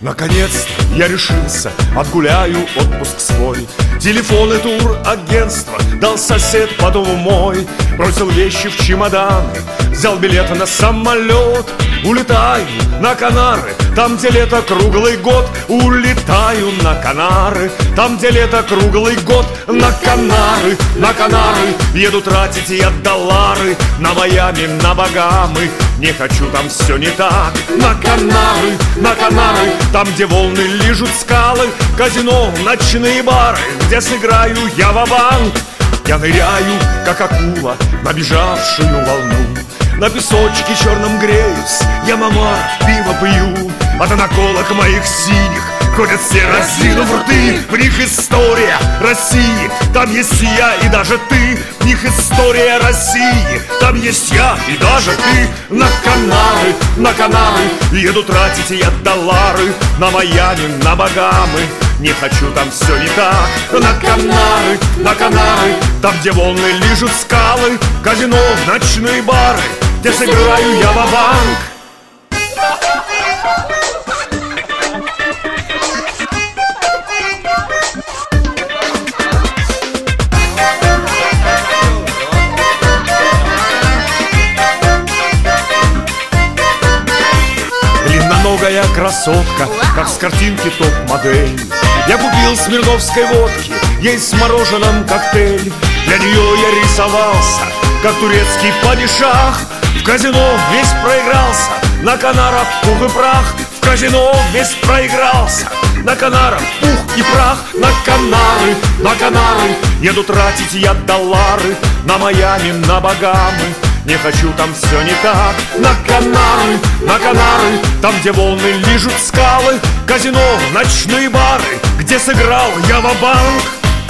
Наконец-то я решился, отгуляю отпуск свой. Телефон и турагентство дал сосед по дому мой. Бросил вещи в чемодан, взял билеты на самолет. Улетаю на Канары, там, где лето круглый год. Улетаю на Канары, там, где лето круглый год. На Канары, на Канары еду тратить я доллары. На Майами, на Багамы, не хочу, там все не так. На Канары, там, где волны лижут скалы. Казино, ночные бары, где сыграю я ва-банк. Я ныряю, как акула, набежавшую волну. На песочке черном греюсь, я мама пиво пью. От наколок моих синих ходят все, разинув рты. В них история России, там есть я и даже ты. В них история России, там есть я и даже ты. На Канары еду тратить я доллары. На Майами, на Багамы, не хочу, там все не так. На Канары, там, где волны лижут скалы. Казино, ночные бары, где сыграю я ва-банк. Длинноногая красотка, как с картинки топ-модель. Я купил смирновской водки, есть с мороженым коктейль. Для нее я рисовался, как турецкий падишах. В казино весь проигрался, на Канарах пух и прах. В казино весь проигрался, на Канарах пух и прах. На Канары еду тратить я доллары. На Майами, на Багамы, не хочу, там все не так. На Канары, там, где волны лижут скалы. Казино, ночные бары, где сыграл я ва-банк.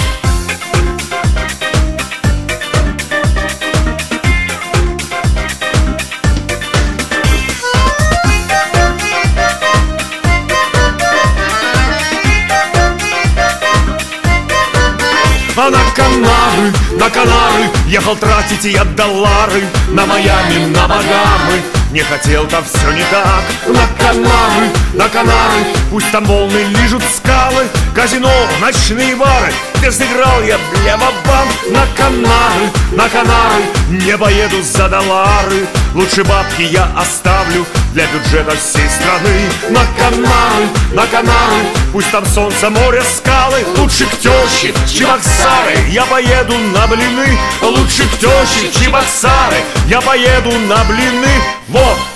А на Канары ехал тратить я доллары. На Майами, на Багамы, не хотел, там все не так. На Канары, пусть там волны лижут скалы. Казино, ночные бары, где сыграл я бля ва-банк. На Канары не поеду за доллары. Лучше бабки я оставлю для бюджета всей страны. На Канары, пусть там солнце, море, скалы. Лучше к теще Чебоксары я поеду на блины. Лучше к теще Чебоксары я поеду на блины. Вот!